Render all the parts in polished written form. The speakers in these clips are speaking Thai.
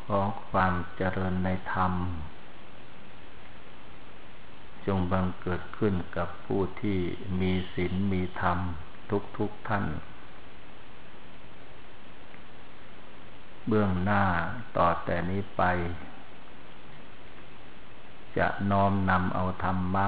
ขอความเจริญในธรรมจงบังเกิดขึ้นกับผู้ที่มีศีลมีธรรมทุกท่านเบื้องหน้าต่อแต่นี้ไปจะน้อมนำเอาธรรมะ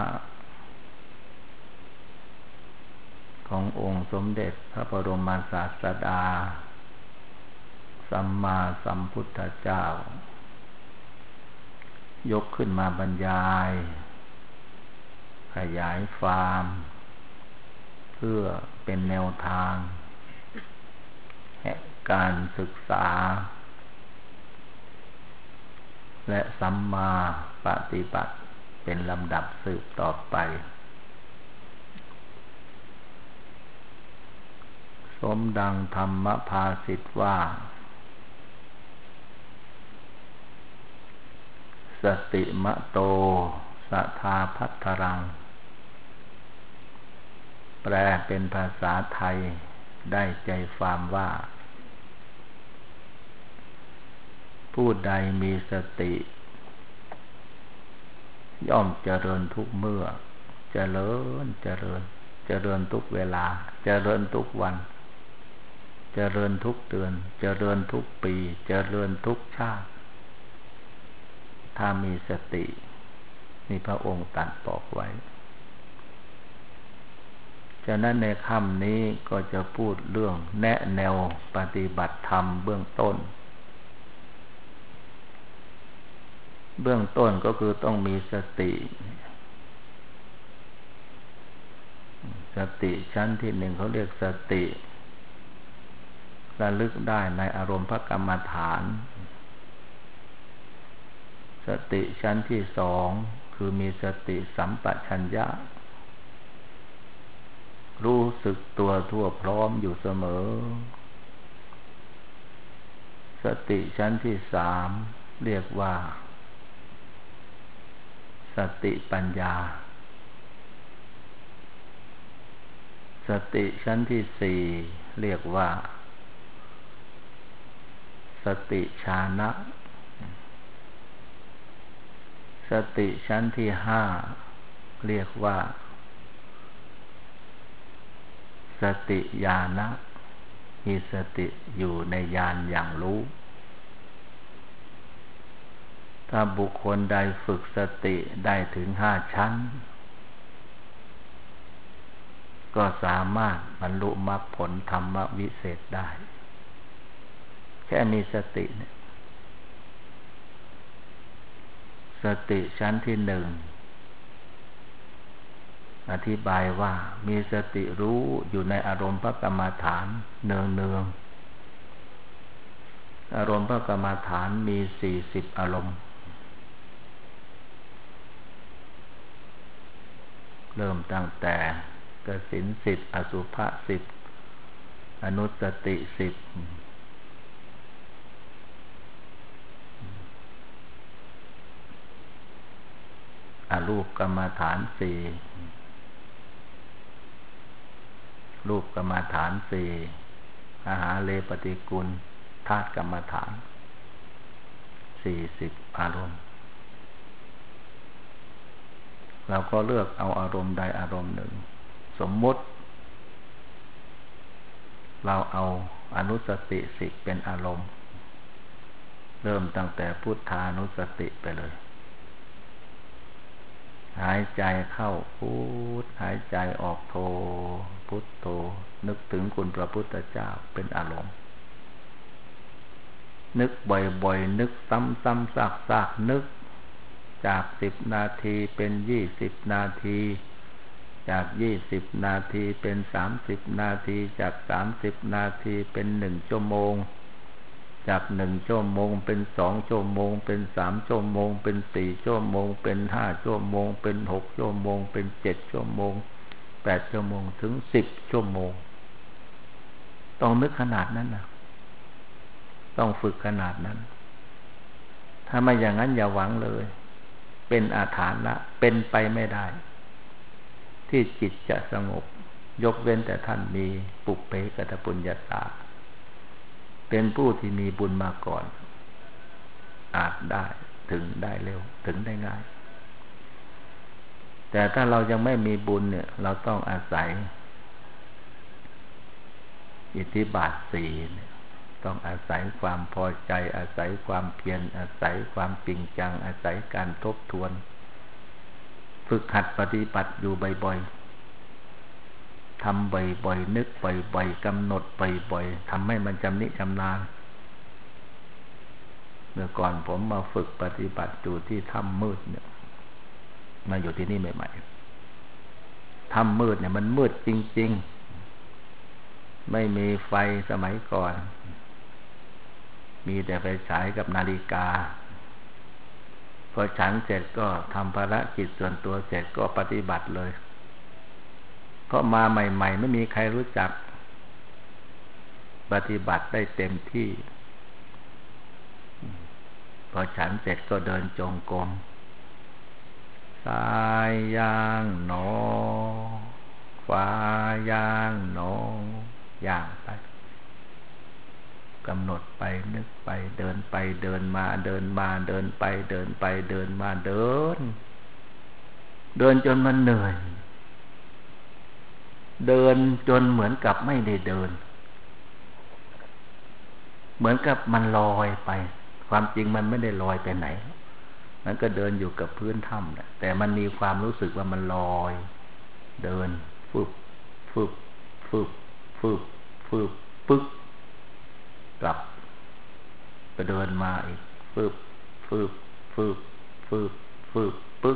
ขององค์สมเด็จพระบรมศาสดาสัมมาสัมพุทธเจ้ายกขึ้นมาบรรยายขยายความเพื่อเป็นแนวทางแห่งการศึกษาและสัมมาปฏิบัติเป็นลำดับสืบต่อไปสมดังธรรมภาษิตว่าสติมะโตสัทธาภัทรังแปลเป็นภาษาไทยได้ใจความว่าผู้ใดมีสติย่อมเจริญทุกเมื่อเจริญทุกเวลาเจริญทุกวันเจริญทุกเดือนเจริญทุกปีเจริญทุกชาติถ้ามีสตินี่พระองค์ตรัสบอกไว้ฉะนั้นในคำนี้ก็จะพูดเรื่องแนะแนวปฏิบัติธรรมเบื้องต้นก็คือต้องมีสติชั้นที่หนึ่งเขาเรียกสติระลึกได้ในอารมณ์พระกรรมฐานสติชั้นที่สองคือมีสติสัมปชัญญะรู้สึกตัวทั่วพร้อมอยู่เสมอสติชั้นที่สามเรียกว่าสติปัญญาสติชั้นที่สี่เรียกว่าสติฌานะสติชั้นที่ห้าเรียกว่าสติญาณะมีสติอยู่ในญาณอย่างรู้ถ้าบุคคลใดฝึกสติได้ถึง5 ชั้นก็สามารถบรรลุมรรคผลธรรมวิเศษได้แค่มีสติเนี่ยสติชั้นที่หนึ่งอธิบายว่ามีสติรู้อยู่ในอารมณ์พระกรรมฐานเนืองอารมณ์พระกรรมฐานมี40อารมณ์เริ่มตั้งแต่กสิณ10อสุภะ10อนุสติ10อรูปกรรมฐาน4รูปกรรมฐาน4อาหารเลปฏิกุลธาตุกรรมฐาน40อารมณ์เราก็เลือกเอาอารมณ์ใดอารมณ์หนึ่งสมมุติเราเอาอนุสติ10เป็นอารมณ์เริ่มตั้งแต่พุทธานุสติไปเลยหายใจเข้าพุทหายใจออกโทพุทโธนึกถึงคุณพระพุทธเจ้าเป็นอารมณ์นึกบ่อยๆนึกซ้ำๆซากๆนึกจาก10 นาทีเป็น20 นาทีจาก20 นาทีเป็น30 นาทีจาก30 นาทีเป็น1 ชั่วโมงจาก1 ชั่วโมงเป็น2 ชั่วโมงเป็น3 ชั่วโมงเป็น4 ชั่วโมงเป็น5 ชั่วโมงเป็น6 ชั่วโมงเป็น7 ชั่วโมง8 ชั่วโมงถึง10 ชั่วโมงต้องนึกขนาดนั้นนะต้องฝึกขนาดนั้นถ้าไม่อย่างนั้นอย่าหวังเลยเป็นอาถรรพ์ละเป็นไปไม่ได้ที่จิตจะสงบยกเว้นแต่ท่านมีปุพเพกตปุญญาตาเป็นผู้ที่มีบุญมาก่อนอาจได้ถึงได้เร็วถึงได้ง่ายแต่ถ้าเรายังไม่มีบุญเนี่ยเราต้องอาศัยอิทธิบาทสี่ต้องอาศัยความพอใจอาศัยความเพียรอาศัยความจริงจังอาศัยการทบทวนฝึกหัดปฏิบัติอยู่บ่อยๆทำบ่อยๆนึกบ่อยๆกำหนดบ่อยๆทำให้มันจำนิจำนานเมื่อก่อนผมมาฝึกปฏิบัติอยู่ที่ถ้ำมืดเนี่ยมาอยู่ที่นี่ใหม่ๆถ้ำมืดเนี่ยมันมืดจริงๆไม่มีไฟสมัยก่อนมีแต่ไฟฉายกับนาฬิกาพอฉันเสร็จก็ทำภารกิจส่วนตัวเสร็จก็ปฏิบัติเลยเพราะมาใหม่ๆไม่มีใครรู้จักปฏิบัติได้เต็มที่พอฉันเสร็จก็เดินจงกรมซ้ายย่างหนอขวาย่างหนอย่างไปกำหนดไปนึกไปเดินไปเดินมาเดินมาเดินไปเดินไปเดินมาเดินจนมันเหนื่อยเดินจนเหมือนกับไม่ได้เดินเหมือนกับมันลอยไปความจริงมันไม่ได้ลอยไปไหนมันก็เดินอยู่กับพื้นถ้ำแหละแต่มันมีความรู้สึกว่ามันลอยเดินฟึบฟึบฟึบฟึบฟึบปึ๊กกลับก็เดินมาอีกฟึบฟึบฟึบฟึบฟึบปึ๊ก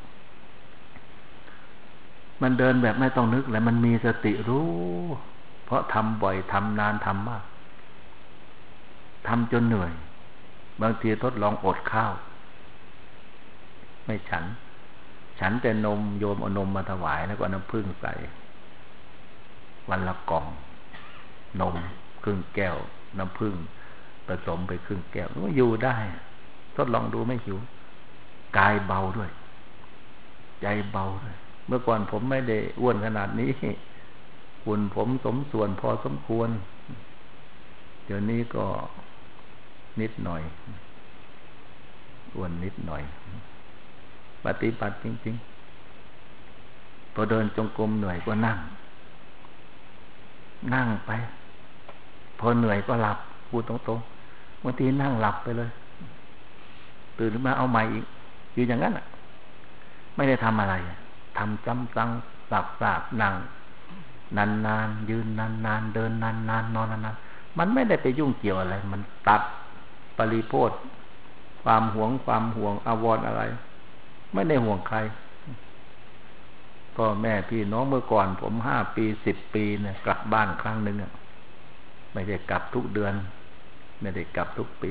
มันเดินแบบไม่ต้องนึกแล้วมันมีสติรู้เพราะทำบ่อยทำนานทำมากทำจนเหนื่อยบางทีทดลองอดข้าวไม่ฉันแต่นมโยมเอานมมาถวายแล้วก็น้ำผึ้งใส่วันละกล่องนมครึ่งแก้วน้ำผึ้งผสมไปครึ่งแก้วก็อยู่ได้ทดลองดูไม่หิวกายเบาด้วยใจเบาด้วยเมื่อก่อนผมไม่ได้อ้วนขนาดนี้หุ่นผมสมส่วนพอสมควรเดี๋ยวนี้ก็นิดหน่อยอ้วนนิดหน่อยปฏิบัติจริงๆพอเดินจงกรมเหนื่อยก็นั่งไปพอเหนื่อยก็หลับพูดตรงๆบางทีนั่งหลับไปเลยตื่นขึ้นมาเอาใหม่อีกอยู่อย่างนั้นไม่ได้ทำอะไรทำซ้ำๆสับๆนั่งนานๆยืนนานๆเดินนานๆนอนนานๆมันไม่ได้ไปยุ่งเกี่ยวอะไรมันตัดปริโภทความห่วงอาวรณ์อะไรไม่ได้ห่วงใครพ่อแม่พี่น้องเมื่อก่อนผม5 ปี10 ปีเนี่ยกลับบ้านครั้งนึงไม่ได้กลับทุกเดือนไม่ได้กลับทุกปี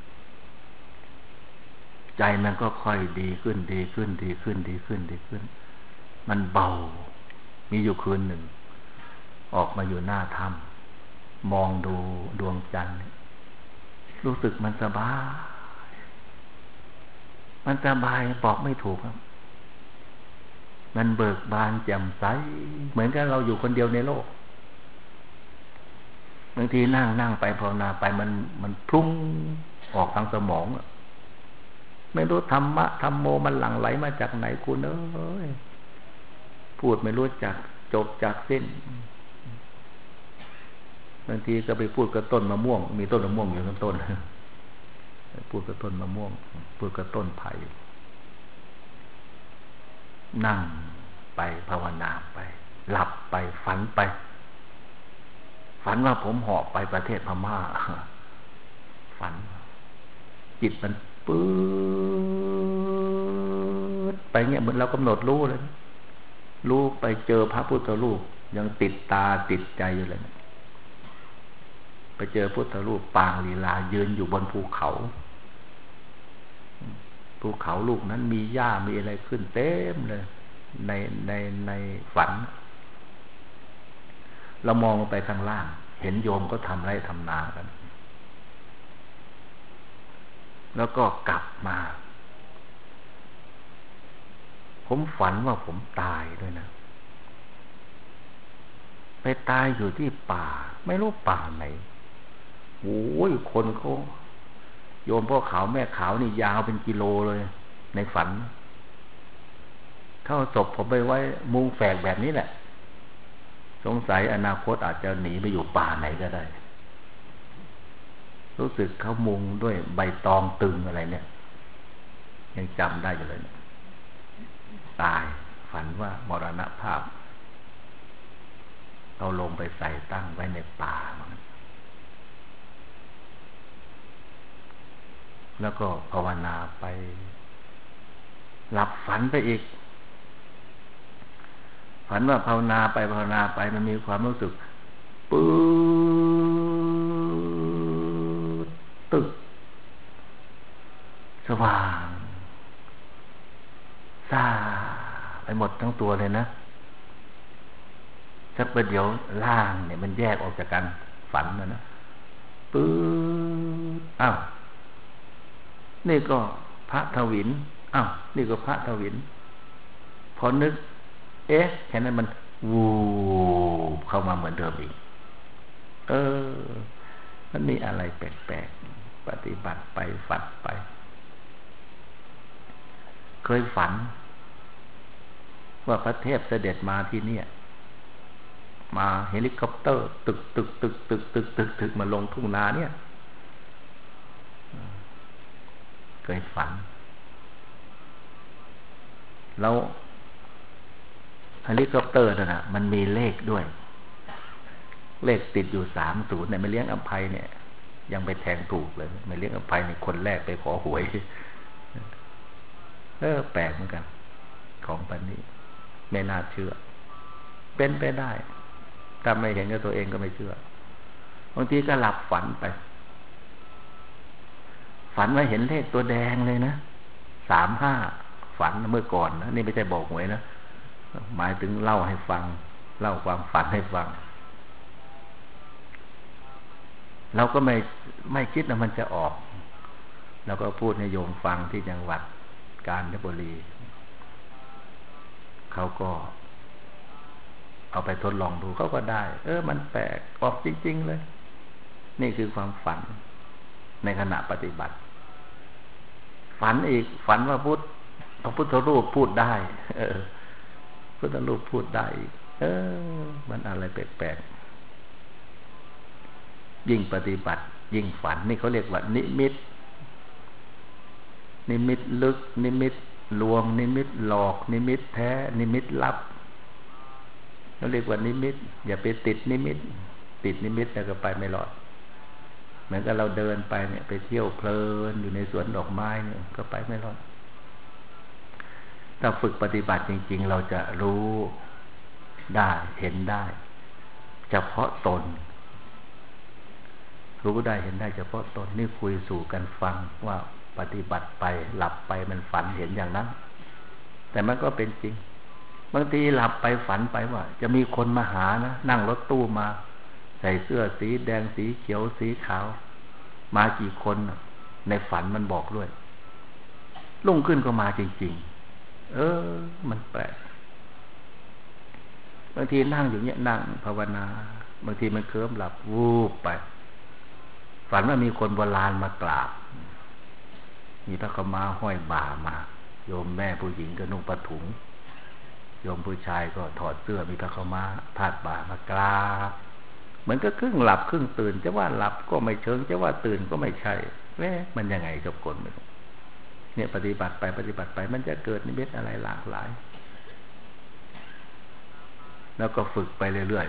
ใจมันก็ค่อยดีขึ้นมันเบามีอยู่คืนหนึ่งออกมาอยู่หน้าถ้ำมองดูดวงจันทร์รู้สึกมันสบายบอกไม่ถูกครับมันเบิกบานแจ่มใสเหมือนกับเราอยู่คนเดียวในโลกบางทีนั่งไปภาวนาไปมันพุ่งออกทางสมองไม่รู้ธรรมะธรรมโมมันหลั่งไหลมาจากไหนคุณเอ้ยพูดไม่รู้จักจบจากสิ้นบางทีก็ไปพูดกับต้นมะม่วงมีต้นมะม่วงอยู่ต้นพูดกับต้นมะม่วงพูดกับต้นไผ่นั่งไปภาวนาไปหลับไปฝันว่าผมเหาะไปประเทศพม่าฝันจิตมันปื๊ดไปเงี้ยเหมือนเรากำหนดรู้เลยรู้ไปเจอพระพุทธรูปยังติดตาติดใจอยู่เลยไปเจอพุทธรูปปางลีลายืนอยู่บนภูเขาลูกนั้นมีหญ้ามีอะไรขึ้นเต็มเลยในฝันเรามองไปข้างล่างเห็นโยมก็ทำไร่ทำนากันแล้วก็กลับมาผมฝันว่าผมตายด้วยนะไปตายอยู่ที่ป่าไม่รู้ป่าไหนโอ้ยคนเขาโยมพ่อขาวแม่ขาวนี่ยาวเป็นกิโลเลยในฝันเข้าศพผมไปไว้มุงแฝกแบบนี้แหละสงสัยอนาคตอาจจะหนีไปอยู่ป่าไหนก็ได้รู้สึกเขามุงด้วยใบตองตึงอะไรเนี่ยยังจำได้อยู่เลยตายฝันว่ามรณภาพเอาลงไปใส่ตั้งไว้ในป่าแล้วก็ภาวนาไปหลับฝันไปอีกฝันว่าภาวนาไปมันมีความรู้สึกปื๊ดตึกสว่างซ่าไปหมดทั้งตัวเลยนะสักประเดี๋ยวล่างเนี่ยมันแยกออกจากกันฝันนะปื๊ดอ้าวนี่ก็พระทวินอ้าวนี่ก็พระทวินพอนึกแค่นั้นมันวูบเข้ามาเหมือนเดิมอีกมันมีอะไรแปลกๆปฏิบัติไปฝันไปเคยฝันว่าพระเทพเสด็จมาที่เนี่ยมาเฮลิคอปเตอร์ตึกมาลงทุ่งนาเนี่ยเคยฝันแล้วเฮลิคอปเตอร์น่ะมันมีเลขด้วยเลขติดอยู่30เนี่ยไม่เลี้ยงอภัยเนี่ยยังไปแทงถูกเลยไม่เลี้ยงอภัยในคนแรกไปขอหวยแปลกเหมือนกันของปันนี้ไม่น่าเชื่อเป็นไปได้ถ้าไม่เห็นกับตัวเองก็ไม่เชื่อบางทีก็หลับฝันไปฝันว่าเห็นเลขตัวแดงเลยนะ35ฝันเมื่อก่อนนะนี่ไม่ใช่บอกหวยนะหมายถึงเล่าให้ฟังเล่าความฝันให้ฟังเราก็ไม่คิดว่ามันจะออกเราก็พูดให้โยมฟังที่จังหวัดกาญจนบุรีเขาก็เอาไปทดลองดูเขาก็ได้มันแปลกออกจริงๆเลยนี่คือความฝันในขณะปฏิบัติฝันอีกฝันว่าพระพุทธรูปพูดได้พุทธรูปพูดได้อีกมันอะไรแปลกๆยิ่งปฏิบัติยิ่งฝันนี่เขาเรียกว่านิมิตลึกนิมิตลวงนิมิตหลอกนิมิตแท้นิมิตลับเขาเรียกว่านิมิตอย่าไปติดนิมิตแล้วก็ไปไม่รอดเหมือนกับเราเดินไปเนี่ยไปเที่ยวเพลินอยู่ในสวนดอกไม้เนี่ยก็ไปไม่รอดถ้าฝึกปฏิบัติจริงๆเราจะรู้ได้เห็นได้เฉพาะตนรู้ได้เห็นได้เฉพาะตนนี่คุยสู่กันฟังว่าปฏิบัติไปหลับไปมันฝันเห็นอย่างนั้นแต่มันก็เป็นจริงบางทีหลับไปฝันไปว่าจะมีคนมาหานะนั่งรถตู้มาใส่เสื้อสีแดงสีเขียวสีขาวมากี่คนในฝันมันบอกด้วยรุ่งขึ้นก็มาจริงๆมันแปลกบางทีนั่งอยู่เนี่ยนั่งภาวนาบางทีมันเคลิ้มหลับวูบไปฝันว่ามีคนโบราณมากราบมีพระขม้าห้อยบ่ามาโยมแม่ผู้หญิงก็นุ่งผ้าถุงโยมผู้ชายก็ถอดเสื้อมีพระขม้าพาดบ่ามากราบเหมือนก็ครึ่งหลับครึ่งตื่นจะว่าหลับก็ไม่เชิงจะว่าตื่นก็ไม่ใช่มันยังไงจบกลไม่รู้เนี่ยปฏิบัติไปมันจะเกิดนิมิตอะไรหลากหลายแล้วก็ฝึกไปเรื่อย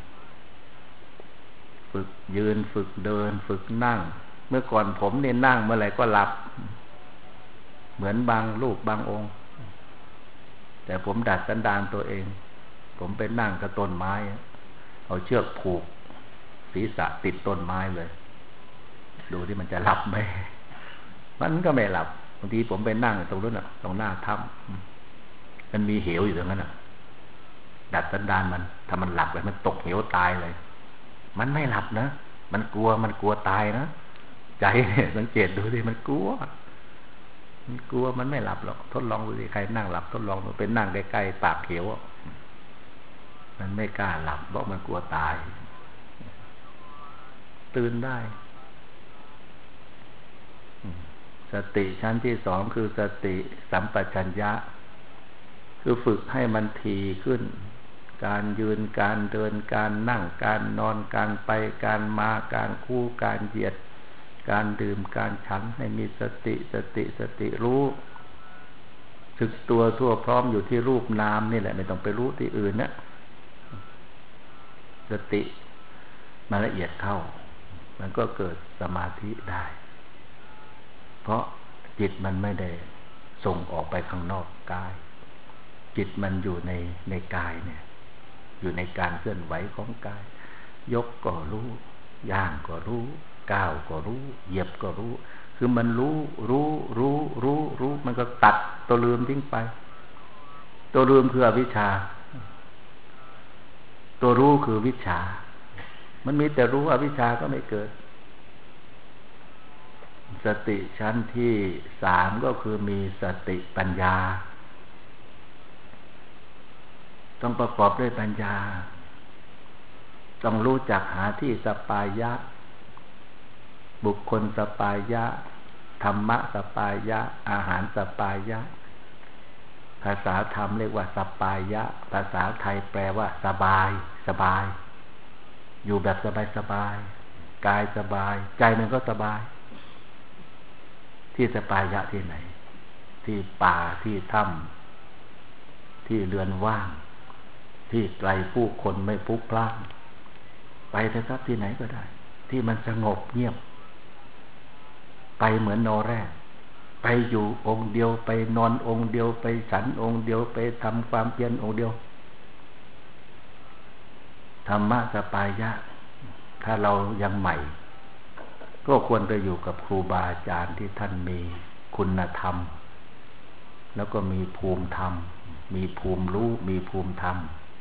ๆฝึกยืนฝึกเดินฝึกนั่งเมื่อก่อนผมเนี่ยนั่งเมื่อไหร่ก็หลับเหมือนบางรูปบางองค์แต่ผมดัดสันดานตัวเองผมไปนั่งกับต้นไม้เอาเชือกผูกศีรษะติดต้นไม้เลยดูที่มันจะหลับไหมมันก็ไม่หลับบางทีผมไปนั่งตรงนั้นตรงหน้าถ้ำมันมีเหวอยู่ตรงนั้นดัดสันดานมันถ้ามันหลับไปมันตกเหวตายเลยมันไม่หลับนะมันกลัวตายนะใจเนี่ยสังเกตดูดิมันกลัวมันไม่หลับหรอกทดลองดูสิใครนั่งหลับทดลองดูไปนั่งใกล้ๆปากเหวมันไม่กล้าหลับเพราะมันกลัวตายตื่นได้สติชั้นที่สองคือสติสัมปชัญญะคือฝึกให้มันทีขึ้นการยืนการเดินการนั่งการนอนการไปการมาการคู่การเหยียดการดื่มการฉันให้มีสติรู้สึกตัวทั่วพร้อมอยู่ที่รูปนามนี่แหละไม่ต้องไปรู้ที่อื่นนะสติมาละเอียดเข้ามันก็เกิดสมาธิได้เพราะจิตมันไม่ได้ส่งออกไปข้างนอกกายจิตมันอยู่ในกายเนี่ยอยู่ในการเคลื่อนไหวของกายยกก็รู้ย่างก็รู้ก้าวก็รู้เหยียบก็รู้คือมันรู้มันก็ตัดตัวลืมทิ้งไปตัวลืมคืออวิชชาตัวรู้คือวิชชามันมีแต่รู้อวิชชาก็ไม่เกิดสติชั้นที่สามก็คือมีสติปัญญาต้องประกอบด้วยปัญญาต้องรู้จักหาที่สปายะบุคคลสปายะธรรมะสปายะอาหารสปายะภาษาธรรมเรียกว่าสปายะภาษาไทยแปลว่าสบายอยู่แบบสบายกายสบายใจมันก็สบายที่สปายะที่ไหนที่ป่าที่ถ้ำที่เรือนว่างที่ไกลผู้คนไม่พลุกพล่านไปเถอะครับที่ไหนก็ได้ที่มันสงบเงียบไปเหมือนนอแรกไปอยู่องค์เดียวไปนอนองค์เดียวไปฉันองค์เดียวไปทำความเพียรองค์เดียวธรรมะสปายะถ้าเรายังใหม่ก็ควรไปอยู่กับครูบาอาจารย์ที่ท่านมีคุณธรรมแล้วก็มีภูมิธรรมมีภูมิรู้มีภูมิธรรม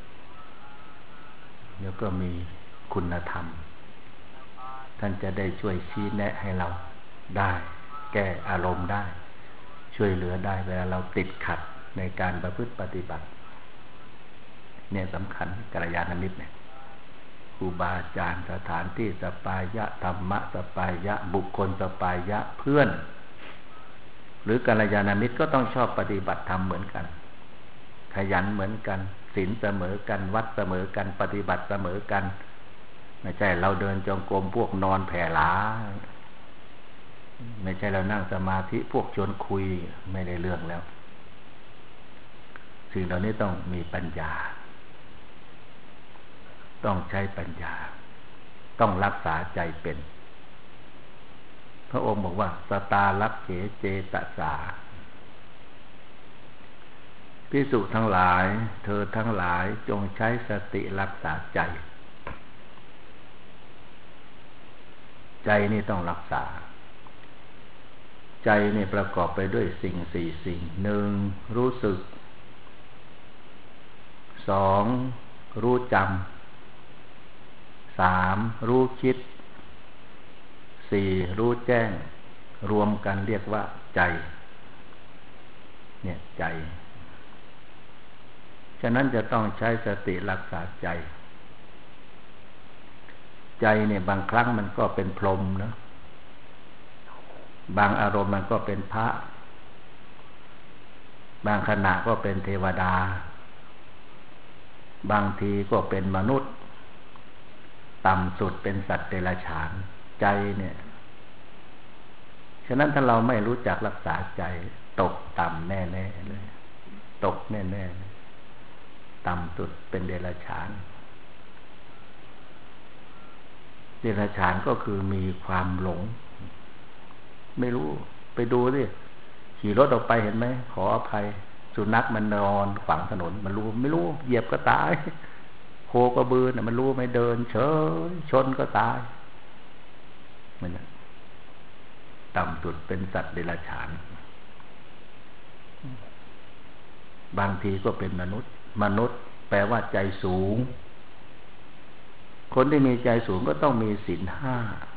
แล้วก็มีคุณธรรมท่านจะได้ช่วยชี้แนะให้เราได้แก้อารมณ์ได้ช่วยเหลือได้เวลาเราติดขัดในการประพฤติปฏิบัติเนี่ยสำคัญกัลยาณมิตรเนี่ยครูบาอาจารย์สถานที่สปายะธรรมะสปายะบุคคลสปายะเพื่อนหรือกัลยาณมิตรก็ต้องชอบปฏิบัติธรรมเหมือนกันขยันเหมือนกันศีลเสมอกันวัดเสมอกันปฏิบัติเสมอกันไม่ใช่เราเดินจงกรมพวกนอนแผ่หลาไม่ใช่เรานั่งสมาธิพวกชวนคุยไม่ได้เรื่องแล้วสิ่งเหล่านี้ต้องมีปัญญาต้องใช้ปัญญาต้องรักษาใจเป็นพระองค์บอกว่าสตาลักเขเจตสาภิกษุทั้งหลายเธอทั้งหลายจงใช้สติรักษาใจใจนี่ต้องรักษาใจนี่ประกอบไปด้วยสิ่งสี่สิ่งหนึ่งรู้สึกสองรู้จำสามรู้คิดสี่รู้แจ้งรวมกันเรียกว่าใจเนี่ยใจฉะนั้นจะต้องใช้สติรักษาใจใจเนี่ยบางครั้งมันก็เป็นพรหมนะบางอารมณ์มันก็เป็นพระบางขณะก็เป็นเทวดาบางทีก็เป็นมนุษย์ต่ำสุดเป็นสัตว์เดรัจฉานใจเนี่ยฉะนั้นถ้าเราไม่รู้จักรักษาใจตกต่ำแน่ๆเลยตกแน่ๆต่ำสุดเป็นเดรัจฉานเดรัจฉานก็คือมีความหลงไม่รู้ไปดูสิขี่รถออกไปเห็นไหมขออภัยสุนัขมันนอนขวางถนนมันรู้ไม่รู้เหยียบก็ตายโคกระบือน่ะมันรู้ไม่เดินเฉยชนก็ตายมันต่ำสุดเป็นสัตว์เดรัจฉานบางทีก็เป็นมนุษย์แปลว่าใจสูงคนที่มีใจสูงก็ต้องมีศีลห้า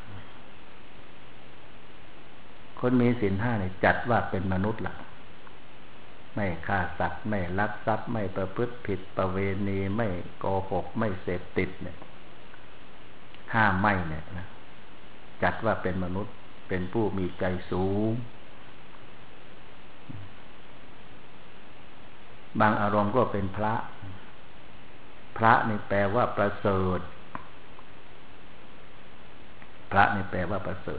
คนมีศีลห้าเนี่ยจัดว่าเป็นมนุษย์ล่ะไม่ฆ่าสัตว์ไม่ลักทรัพย์ไม่ประพฤติผิดประเวณีไม่โกหกไม่เสพติดเนี่ยห้ามไม่เนี่ยนะจัดว่าเป็นมนุษย์เป็นผู้มีใจสูงบางอารมณ์ก็เป็นพระพระนี่แปลว่าประเสริฐพระนี่แปลว่าประเสริฐ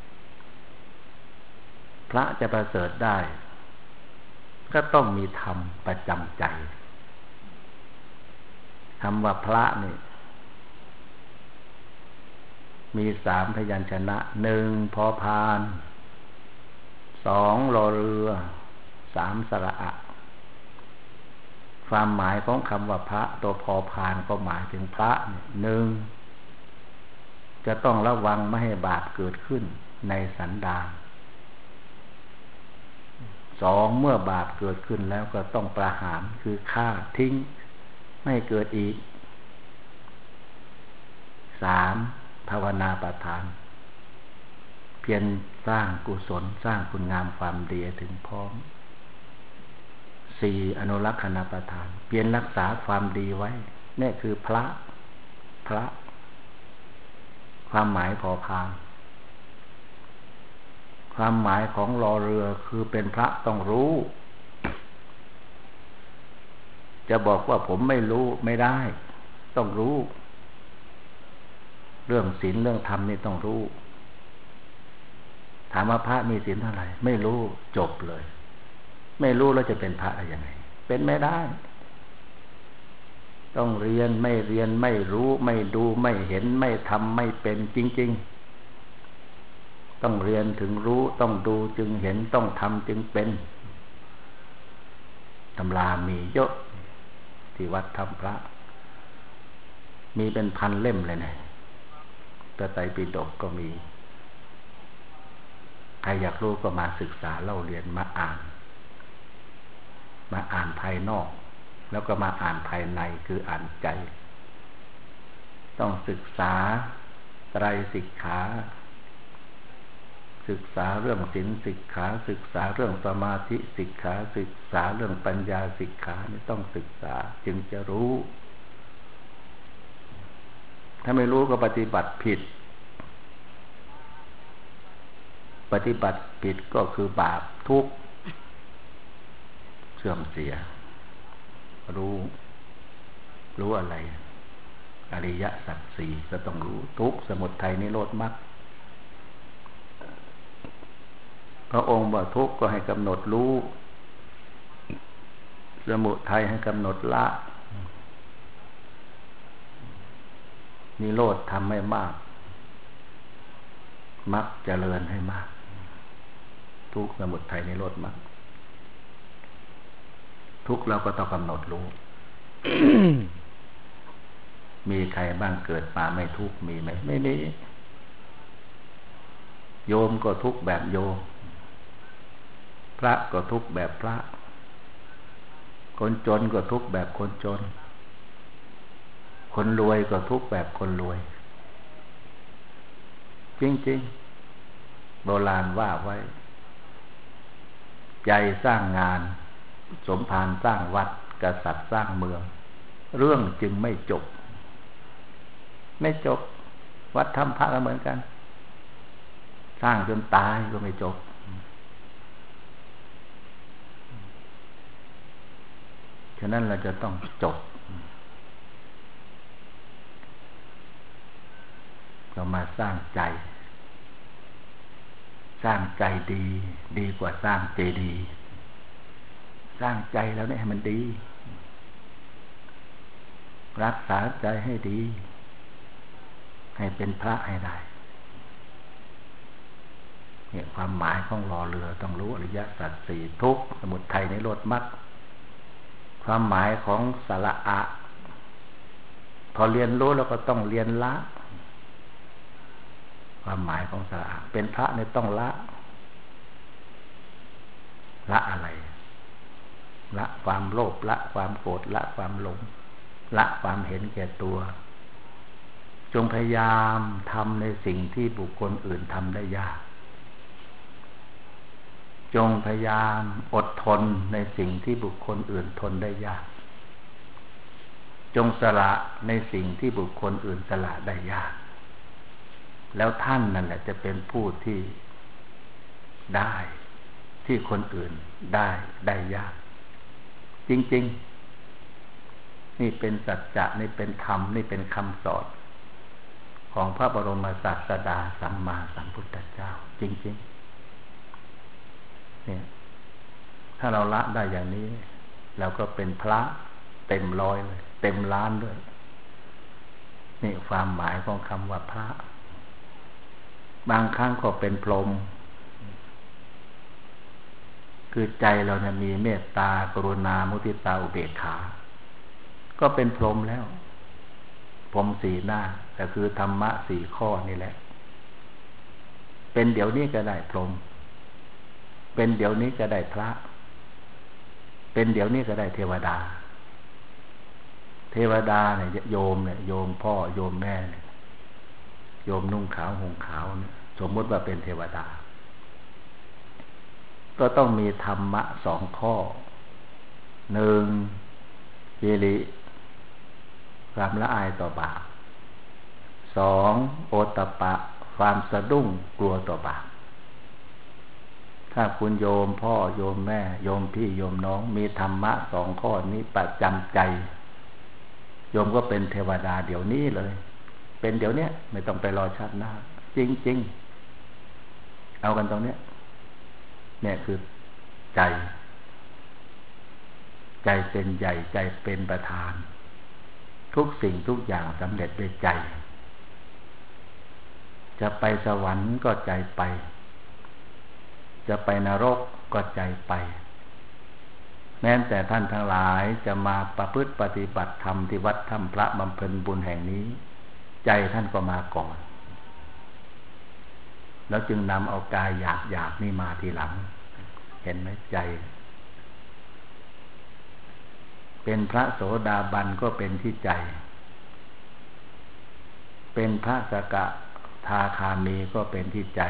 พระจะประเสริฐได้ก็ต้องมีธรรมประจำใจคำว่าพระนี่มี3พยัญชนะ1พอพาน2รอเรือ3สระอะความหมายของคำว่าพระตัวพอพานก็หมายถึงพระหนึ่งจะต้องระวังไม่ให้บาปเกิดขึ้นในสันดาน2เมื่อบาปเกิดขึ้นแล้วก็ต้องประหารคือฆ่าทิ้งไม่เกิดอีก3ภาวนาประทานเพียรสร้างกุศลสร้างคุณงามความดีถึงพร้อม4อนุรักษณประทานเพียรรักษาความดีไว้นี่คือพระความหมายพอพานความหมายของรอเรือคือเป็นพระต้องรู้จะบอกว่าผมไม่รู้ไม่ได้ต้องรู้เรื่องศีลเรื่องธรรมนี่ต้องรู้ถามว่าพระมีศีลเท่าไหร่ไม่รู้จบเลยไม่รู้แล้วจะเป็นพระได้ยังไงเป็นไม่ได้ต้องเรียนไม่เรียนไม่รู้ไม่ดูไม่เห็นไม่ทำไม่เป็นจริงๆต้องเรียนถึงรู้ต้องดูจึงเห็นต้องทำจึงเป็นตำรามีเยอะที่วัดธรรมพระมีเป็นพันเล่มเลยนะพระไตรปิฎกก็มีใครอยากรู้ก็มาศึกษาเล่าเรียนมาอ่านภายนอกแล้วก็มาอ่านภายในคืออ่านใจต้องศึกษาไตรสิกขาศึกษาเรื่องศีลสิกขาศึกษาเรื่องสมาธิสิกขาศึกษาเรื่องปัญญาสิกขานี่ต้องศึกษาจึงจะรู้ถ้าไม่รู้ก็ปฏิบัติผิดก็คือบาปทุกข์เสื่อมเสียรู้อะไรอริยสัจสี่ก็ต้องรู้ทุกข์สมุทัยนิโรธมรรคพระองค์บอกทุกข์ก็ให้กำหนดรู้สมุทัยให้กำหนดละนิโรธทำให้มากมรรคเจริญให้มากทุกข์สมุทัยนิโรธมรรคทุกข์เราก็ต้องกำหนดรู้ มีใครบ้างเกิดมาไม่ทุกข์มีไหมไม่มีโยมก็ทุกข์แบบโยมพระก็ทุกข์แบบพระคนจนก็ทุกข์แบบคนจนคนรวยก็ทุกข์แบบคนรวยจริงๆโบราณว่าไว้ใจสร้างงานสมภารสร้างวัดกษัตริย์สร้างเมืองเรื่องจึงไม่จบวัดธรรมพระก็เหมือนกันสร้างจนตายก็ไม่จบฉะนั้นเราจะต้องจบเรามาสร้างใจดีกว่าสร้างเจดีย์สร้างใจแล้วเนี่ยให้มันดีรักษาใจให้ดีให้เป็นพระให้ได้เนี่ยความหมายของรอเรือต้องรู้อริยสัจสี่ทุกข์สมุทัยนิโรธมรรคความหมายของสระอะพอเรียนรู้แล้วก็ต้องเรียนละความหมายของสระอะเป็นพระเนี่ยต้องละอะไรละความโลภละความโกรธละความหลงละความเห็นแก่ตัวจงพยายามทำในสิ่งที่บุคคลอื่นทำได้ยากจงพยายามอดทนในสิ่งที่บุคคลอื่นทนได้ยากจงสละในสิ่งที่บุคคลอื่นสละได้ยากแล้วท่านนั่นแหละจะเป็นผู้ที่ได้ที่คนอื่นได้ยากจจริงๆนี่เป็นสัจจะนี่เป็นธรรมนี่เป็นคำสอนของพระบรมศาสดาสัมมาสัมพุทธเจ้าจริงๆเนี่ยถ้าเราละได้อย่างนี้เราก็เป็นพระเต็มร้อยเลยเต็มล้านด้วยนี่ความหมายของคำว่าพระบางครั้งก็เป็นพรหมคือใจเราเนี่ยมีเมตตากรุณามุทิตาอุเบกขาก็เป็นพรหมแล้วพรหมสี่หน้าก็คือธรรมะสี่ข้อนี่แหละเป็นเดี๋ยวนี้ก็ได้พรหมเป็นเดี๋ยวนี้ก็ได้พระเป็นเดี๋ยวนี้ก็ได้เทวดาเทวดาเนี่ยโยมเนี่ยโยมพ่อโยมแม่เนี่ยโยมนุ่งขาวห่มขาวเนี่ยสมมติว่าเป็นเทวดาก็ต้องมีธรรมะสองข้อหนึ่งฮิริความละอายต่อบาปสองโอตตัปปะความสะดุ้งกลัวต่อบาปถ้าคุณโยมพ่อโยมแม่โยมพี่โยมน้องมีธรรมะสองข้อนี้ประจำใจโยมก็เป็นเทวดาเดี๋ยวนี้เลยเป็นเดี๋ยวนี้ไม่ต้องไปรอชาติหน้าจริงๆเอากันตรงนี้เนี่ยคือใจเป็นใหญ่ใจเป็นประธานทุกสิ่งทุกอย่างสำเร็จด้วยใจจะไปสวรรค์ก็ใจไปจะไปนรกก็ใจไปแม้แต่ท่านทั้งหลายจะมาประพฤติปฏิบัติธรรมที่วัดถ้ำพระบำเพ็ญบุญแห่งนี้ใจท่านก็มาก่อนแล้วจึงนำเอากายหยาบนี่มาทีหลังเห็นไหมใจเป็นพระโสดาบันก็เป็นที่ใจเป็นพระสกทาคามีก็เป็นที่ใจ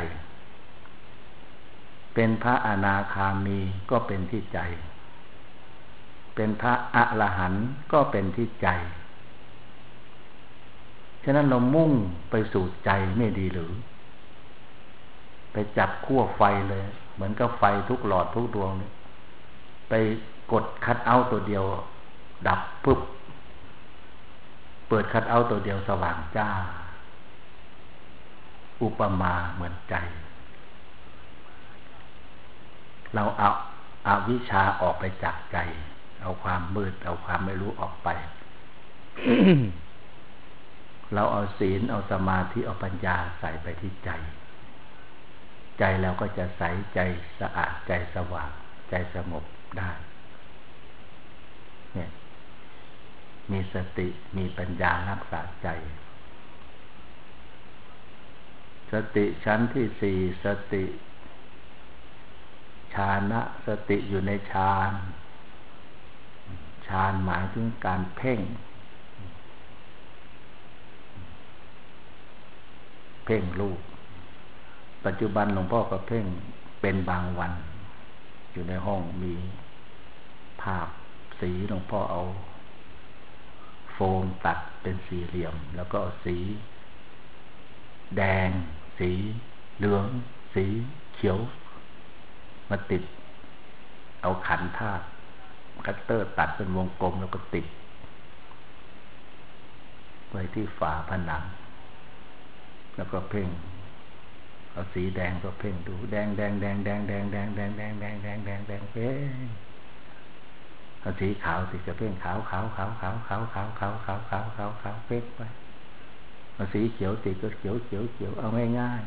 เป็นพระอนาคามีก็เป็นที่ใจเป็นพระอรหันต์ก็เป็นที่ใจฉะนั้นเรามุ่งไปสู่ใจไม่ดีหรือไปจับขั้วไฟเลยเหมือนกับไฟทุกหลอดทุกดวงไปกดคัทเอาท์ตัวเดียวดับปุ๊บเปิดคัทเอาท์ตัวเดียวสว่างจ้าอุปมาเหมือนใจเราเอาอาวิชชาออกไปจากใจเอาความมืดเอาความไม่รู้ออกไป เราเอาศีลเอาสมาธิเอาปัญญาใส่ไปที่ใจใจเราก็จะใสใจสะอาดใจสว่างใจสงบได้เนี่ยมีสติมีปัญญารักษาใจสติชั้นที่สี่สติฌานะสติอยู่ในฌานฌานหมายถึงการเพ่งรูปปัจจุบันหลวงพ่อก็เพ่งเป็นบางวันอยู่ในห้องมีภาพสีหลวงพ่อเอาโฟมตัดเป็นสี่เหลี่ยมแล้วก็เอาสีแดงสีเหลืองสีเขียวมาติดเอาขันธาตุคัตเตอร์ตัดเป็นวงกลมแล้วก็ติดไว้ที่ฝาผนังแล้วก็เพ่งเอาสีแดงก็เพ่งดูแดงเพ่งเอาสีขาวสิจะเพ่งขาวเพ่งไปเอาสีเขียวสิก็เขียวเอาง่าย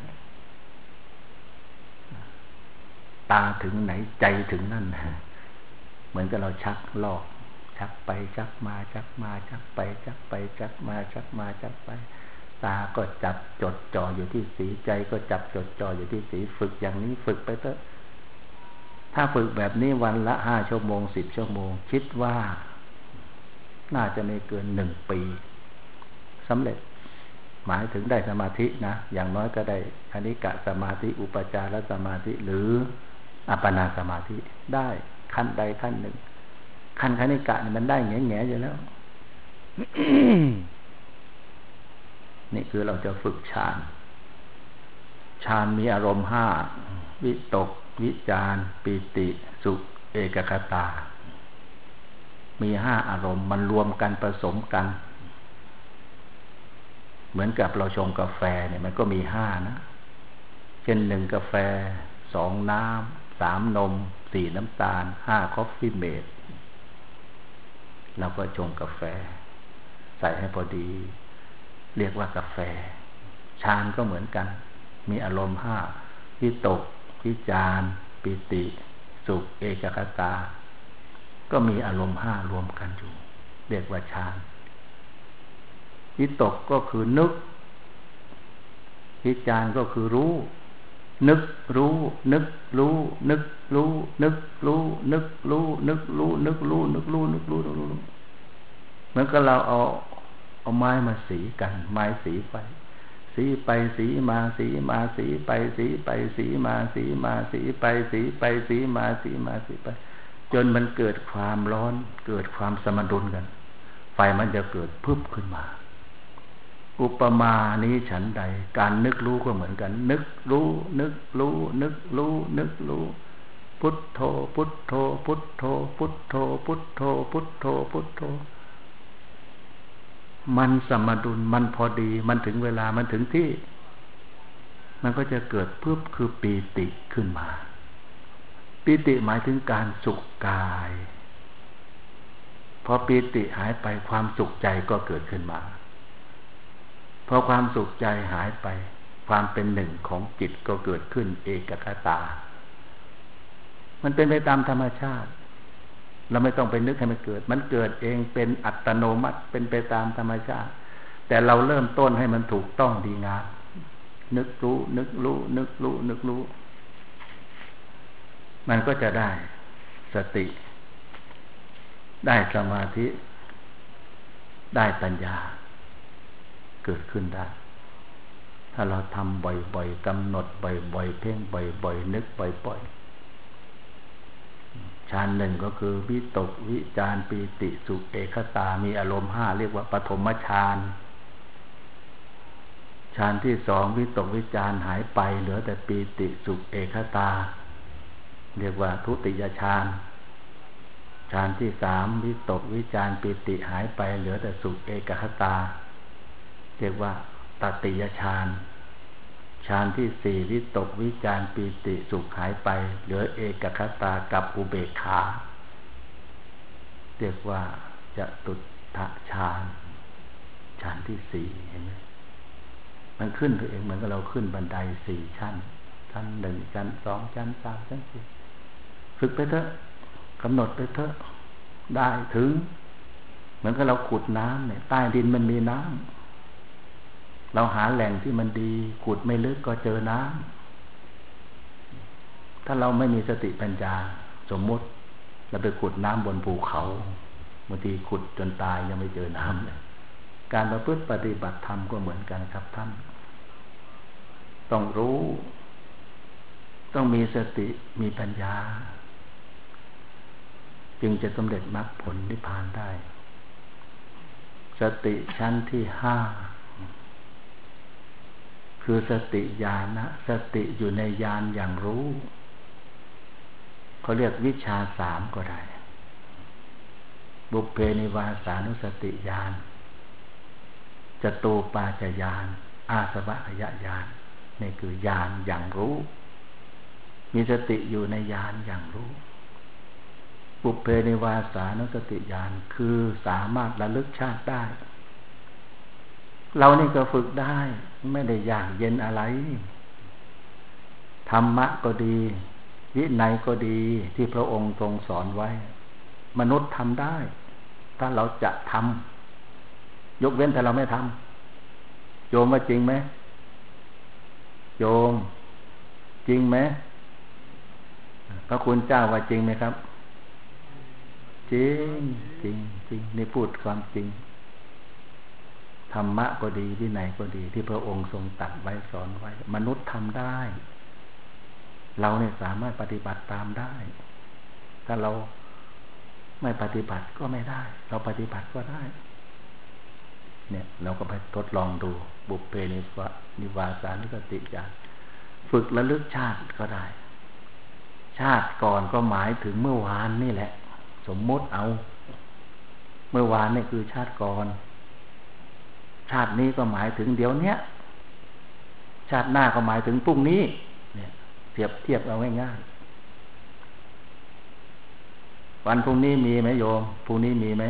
ๆตาถึงไหนใจถึงนั่นเหมือนกับเราชักลอกชักไปชักมาชักไปชักไปตาก็จับจดจ่ออยู่ที่สีใจก็จับจดจ่ออยู่ที่สีฝึกอย่างนี้ฝึกไปเถอะถ้าฝึกแบบนี้วันละ5 ชั่วโมง10 ชั่วโมงคิดว่าน่าจะไม่เกิน1 ปีสำเร็จหมายถึงได้สมาธินะอย่างน้อยก็ได้คณิกะสมาธิอุปจารสมาธิหรืออัปปนาสมาธิได้ขั้นใดขั้นหนึ่งขั้นคณิกะนี่มันได้แง่ๆอยู่แล้ว นี่คือเราจะฝึกฌานมีอารมณ์5วิตกวิจารปิติสุขเอกคตามี5อารมณ์มันรวมกันผสมกันเหมือนกับเราชงกาแฟเนี่ยมันก็มี5นะเช่น1กาแฟ2น้ำ3นม4น้ำตาล5คอฟฟี่เมดเราก็ชงกาแฟใส่ให้พอดีเรียกว่ากาแฟฌานก็เหมือนกันมีอารมณ์5วิตกวิจารปิติสุขเอกคตาก็มีอารมณ์5รวมกันอยู่เรียกว่าฌานวิตกก็คือนึกวิจารก็คือรู้นึกรู้นึกรู้นึกรู้นึกรู้นึกรู้นึกรู้นึกรู้นึกรู้นึกรู้นึกรู้เหมือนกับเราเอาไม้มาสีกันไม้สีไปสีไปสีมาสีมาสีไปสีไปสีมาสีมาสีไปสีไปสีมาสีมาสีไปจนมันเกิดความร้อนเกิดความสมดุลกันไฟมันจะเกิดพึบขึ้นมาอุปมานี้ฉันใดการนึกรู้ก็เหมือนกันนึกรู้นึกรู้นึกรู้นึกรู้พุทโธพุทโธพุทโธพุทโธพุทโธพุทโธพุทโธมันสมดุลมันพอดีมันถึงเวลามันถึงที่มันก็จะเกิดปุ๊บคือปีติขึ้นมาปีติหมายถึงการสุขกายพอปีติหายไปความสุขใจก็เกิดขึ้นมาพอความสุขใจหายไปความเป็นหนึ่งของจิตก็เกิดขึ้นเอกคตามันเป็นไปตามธรรมชาติเราไม่ต้องไปนึกให้มันเกิดมันเกิดเองเป็นอัตโนมัติเป็นไปตามธรรมชาติแต่เราเริ่มต้นให้มันถูกต้องดีงามนึกรู้นึกรู้นึกรู้นึกรู้มันก็จะได้สติได้สมาธิได้ปัญญาเกิดขึ้นได้ถ้าเราทำบ่อยๆกำหนดบ่อยๆเพ่งบ่อยๆนึกบ่อยๆฌาน1ก็คือวิตกวิจารปีติสุขเอกคตามีอารมณ์5เรียกว่าปฐมฌานฌานที่2วิตกวิจารหายไปเหลือแต่ปีติสุขเอกคตาเรียกว่าทุติยฌานฌานที่3วิตกวิจารปิติหายไปเหลือแต่สุขเอกคตาเรียกว่าตติยฌานฌานที่4วิตกวิจารปิติสุขหายไปเหลือเอกคตากับอุเบกขาเรียกว่าจตุตถฌานฌานที่4เห็นไหมมันขึ้นตัวเองเหมือนกับเราขึ้นบันได4ชั้นชั้น1ชั้น2ชั้น3ชั้น4ฝึกไปเถอะกำหนดไปเถอะได้ถึงเหมือนกับเราขุดน้ำเนี่ยใต้ดินมันมีน้ำเราหาแหล่งที่มันดีขุดไม่ลึกก็เจอน้ำถ้าเราไม่มีสติปัญญาสมมติเราไปขุดน้ำบนภูเขาบางทีขุดจนตายยังไม่เจอน้ำเลยการประพฤติปฏิบัติธรรมก็เหมือนกันครับท่านต้องรู้ต้องมีสติมีปัญญาจึงจะสำเร็จมรรคผลนิพพานได้สติชั้นที่5คือสติญาณสติอยู่ในญาณอย่างรู้เขาเรียกวิชา3ก็ได้บุพเพนิวาสานุสติญาณจตูปาจญาณอาสวะขยญาณนี่คือญาณอย่างรู้มีสติอยู่ในญาณอย่างรู้บุพเพนิวาสานุสติญาณคือสามารถระลึกชาติได้เรานี่ก็ฝึกได้ไม่ได้ยากเย็นอะไรธรรมะก็ดีวินัยก็ดีที่พระองค์ทรงสอนไว้มนุษย์ทำได้ถ้าเราจะทำยกเว้นแต่เราไม่ทำโยมว่าจริงไหมโยมจริงไหมพระคุณเจ้าว่าจริงไหมครับจริงจริงจริงนี่พูดความจริงธรรมะก็ดีวินัยก็ดีที่พระองค์ทรงตรัสไว้สอนไว้มนุษย์ทำได้เราเนี่ยสามารถปฏิบัติตามได้ถ้าเราไม่ปฏิบัติก็ไม่ได้เราปฏิบัติก็ได้เนี่ยเราก็ไปทดลองดูบุพเพนิวาสานุสติญาณฝึกระลึกชาติก็ได้ชาติก่อนก็หมายถึงเมื่อวานนี่แหละสมมติเอาเมื่อวานนี่คือชาติก่อนชาตินี้ก็หมายถึงเดี๋ยวเนี้ยชาติหน้าก็หมายถึงพรุ่งนี้เนี่ยเทียบเอาง่ายๆวันพรุ่งนี้มีไหมโยมพรุ่งนี้มีไหม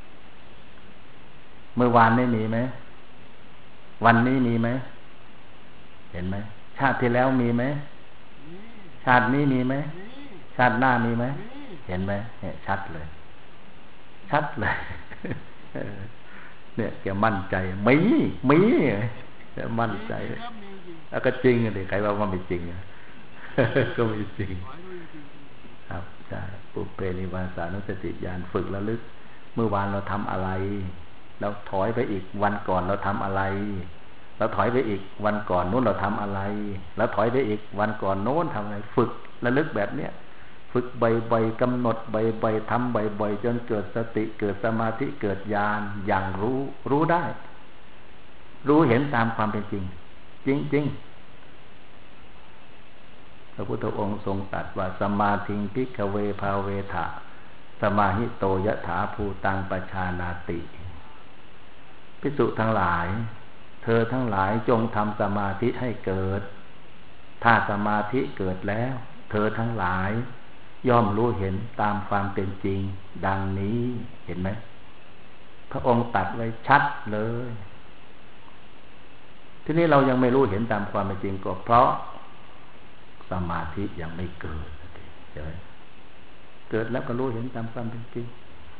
เมื่อวานไม่มีไหมวันนี้มีไหมเห็นไหมชาติที่แล้วมีไหมชาตินี้มีไหมชาติหน้ามีไหมเห็นไหมเนี่ยชัดเลยเนี่ยแกมั่นใจมีแกมั่นใจแล้วก็จริงเลยใครว่าไม่จริงก็ไม่จริงครับใช่ปุเพนิวาสานุสติญาณฝึกระลึกเมื่อวานเราทำอะไรเราถอยไปอีกวันก่อนเราทำอะไรแล้วถอยไปอีกวันก่อนโน้นเราทำอะไรแล้วถอยไปอีกวันก่อนโน้นทำอะไรฝึกระลึกแบบเนี้ยฝึกบ่อยๆกำหนดบ่อยๆทำบ่อยๆจนเกิดสติเกิดสมาธิเกิดญาณอย่างรู้ได้รู้เห็นตามความเป็นจริงจริงๆพระพุทธองค์ทรงตรัสว่าสมาธิภิกขเวภาเวทะสมาหิโตยถาภูตังปชานาติภิกษุทั้งหลายเธอทั้งหลายจงทำสมาธิให้เกิดถ้าสมาธิเกิดแล้วเธอทั้งหลายย่อมรู้เห็นตามความเป็นจริงดังนี้เห็นไหมพระองค์ตรัสไว้ชัดเลยทีนี้เรายังไม่รู้เห็นตามความเป็นจริงก็เพราะสมาธิยังไม่เกิดใช่ไหมเกิดแล้วก็รู้เห็นตามความเป็นจริง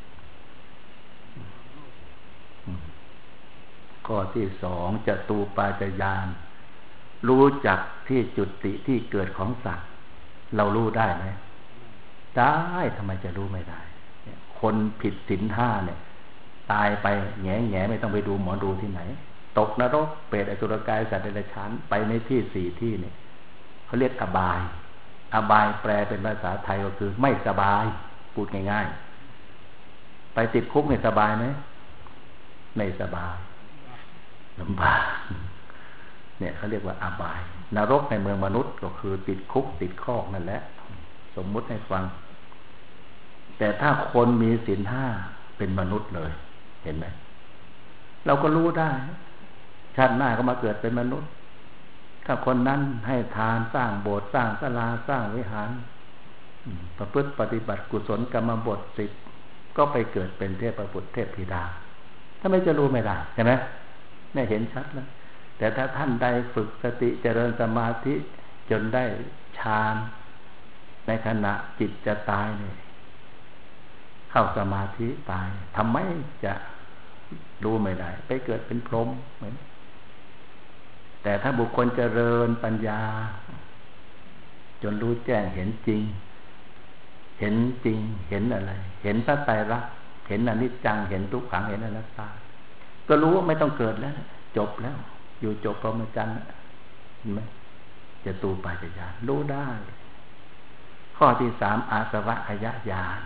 ข้อที่สองจตูปาจญาณรู้จักที่จุติที่เกิดของสัตว์เรารู้ได้ไหมได้ทำไมจะรู้ไม่ได้คนผิดศีลห้าเนี่ยตายไปแง่ไม่ต้องไปดูหมอดูที่ไหนตกนรกเปรตอสุรกายสัตว์เดรัจฉานไปในที่สี่ที่เนี่ยเขาเรียกอบายแปลเป็นภาษาไทยก็คือไม่สบายพูดง่ายๆไปติดคุกเนี่ยสบายไหมไม่สบายลำบากเนี่ยเขาเรียกว่าอบายนรกในเมืองมนุษย์ก็คือติดคุกติดคอกนั่นแหละสมมุติให้ฟังแต่ถ้าคนมีศีลห้าเป็นมนุษย์เลยเห็นไหมเราก็รู้ได้ชาติหน้าก็มาเกิดเป็นมนุษย์ถ้าคนนั้นให้ทานสร้างโบสถ์สร้างศาลาสร้างวิหารประพฤติปฏิบัติกุศลกรรมบท10ก็ไปเกิดเป็นเทพบุตรเทพธิดาถ้าไม่จะรู้ไม่ได้ใช่ไหมเนี่ยเห็นชัดแล้วแต่ถ้าท่านใดฝึกสติเจริญสมาธิจนได้ฌานในขณะจิตจะตายเนี่ยเข้าสมาธิตายทำไมจะรู้ไม่ได้ไปเกิดเป็นพรหมเหมือนแต่ถ้าบุคคลเจริญปัญญาจนรู้แจ้งเห็นจริงเห็นจริงเห็นอะไรเห็นพระไตรลักษณ์เห็นอนิจจังเห็นทุกขังเห็นอนัตตาก็รู้ว่าไม่ต้องเกิดแล้วจบแล้วอยู่จบพรหมจรรย์เห็นไหมจะตูปาจญาณรู้ได้ข้อที่สามอาสวะขยะญาณ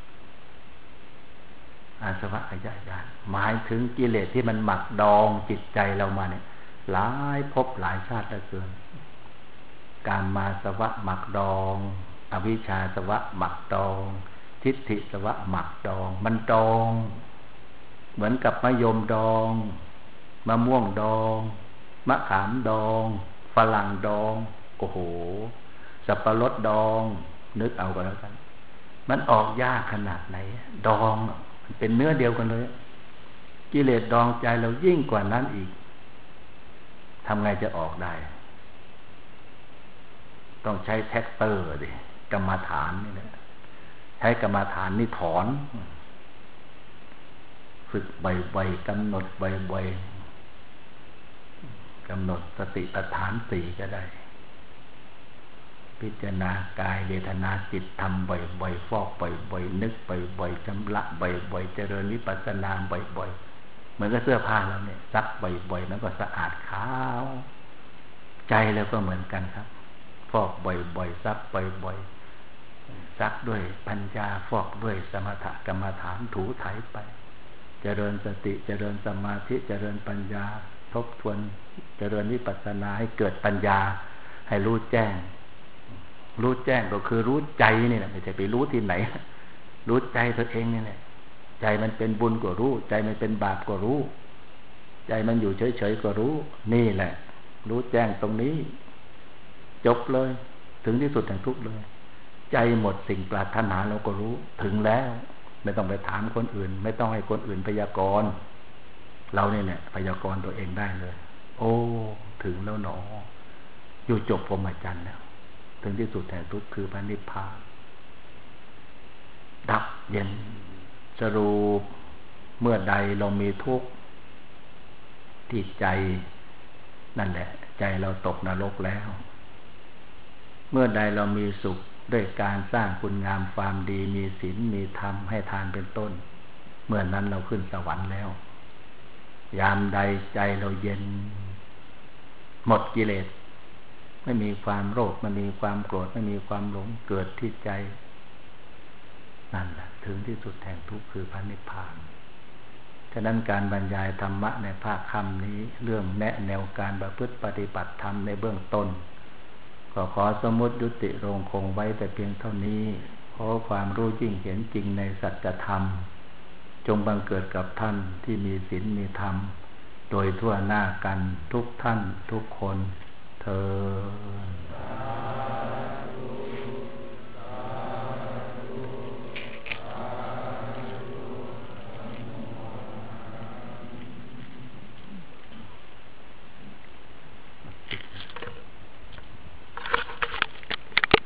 อาสวะขยะญาณหมายถึงกิเลสที่มันหมักดองจิตใจเรามาเนี่ยหลายภพหลายชาติเหลือเกินการมาสวะหมักดองอวิชชาสวะหมักดองทิฏฐิสวะหมักดองมันดองเหมือนกับมะยมดองมะม่วงดองมะขามดองฝรั่งดองโอ้โหสับปะรดดองนึกเอาก็แล้วกันมันออกยากขนาดไหนดองมันเป็นเนื้อเดียวกันเลยกิเลสดองใจเรายิ่งกว่านั้นอีกทำไงจะออกได้ต้องใช้แท็กเตอร์ดิกรรมฐานนี่แหละใช้กรรมฐานนี่ถอนฝึกบ่อยๆกำหนดบ่อยๆกำหนดสติปัฏฐาน4ก็ได้พิจารณากายเวทนาจิตทำบ่อยๆฟอกบ่อยๆนึกบ่อยๆชำระบ่อยๆเจริญวิปัสสนาบ่อยๆเหมือนกับเสื้อผ้าเราเนี่ยซักบ่อยๆมันก็สะอาดขาวใจเราก็เหมือนกันครับฟอกบ่อยๆซักบ่อยๆซักด้วยปัญญาฟอกด้วยสมถกรรมฐานถูไถไปเจริญสติเจริญสมาธิเจริญปัญญาทบทวนเจริญวิปัสสนาให้เกิดปัญญาให้รู้แจ้งก็คือรู้ใจนี่แหละไม่ใช่ไปรู้ที่ไหนรู้ใจตัวเองนี่แหละใจมันเป็นบุญก็รู้ใจมันเป็นบาปก็รู้ใจมันอยู่เฉยๆก็รู้นี่แหละรู้แจ้งตรงนี้จบเลยถึงที่สุดแห่งทุกข์เลยใจหมดสิ่งปรารถนาเราก็รู้ถึงแล้วไม่ต้องไปถามคนอื่นไม่ต้องให้คนอื่นพยากรณ์เราเนี่ยพยากรณ์ตัวเองได้เลยโอ้ถึงแล้วหนออยู่จบพรหมจรรย์แล้วถึงที่สุดแห่งทุกข์คือพระนิพพานดับเย็นสรุปเมื่อใดเรามีทุกข์ที่ใจนั่นแหละใจเราตกนรกแล้วเมื่อใดเรามีสุขด้วยการสร้างคุณงามความดีมีศีลมีธรรมให้ทานเป็นต้นเมื่อนั้นเราขึ้นสวรรค์แล้วยามใดใจเราเย็นหมดกิเลสไม่มีความโลภไม่มีความโกรธไม่มีความหลงเกิดที่ใจนั่นแหละถึงที่สุดแห่งทุกข์คือพระนิพพานฉะนั้นการบรรยายธรรมะในภาคค่ำนี้เรื่องแนะแนวการประพฤติปฏิบัติธรรมในเบื้องต้นก็ขอสมมุติยุติลงคงไว้แต่เพียงเท่านี้ขอความรู้จริงเห็นจริงในสัจธรรมจงบังเกิดกับท่านที่มีศีลมีธรรมโดยทั่วหน้ากันทุกท่านทุกคนเทอญ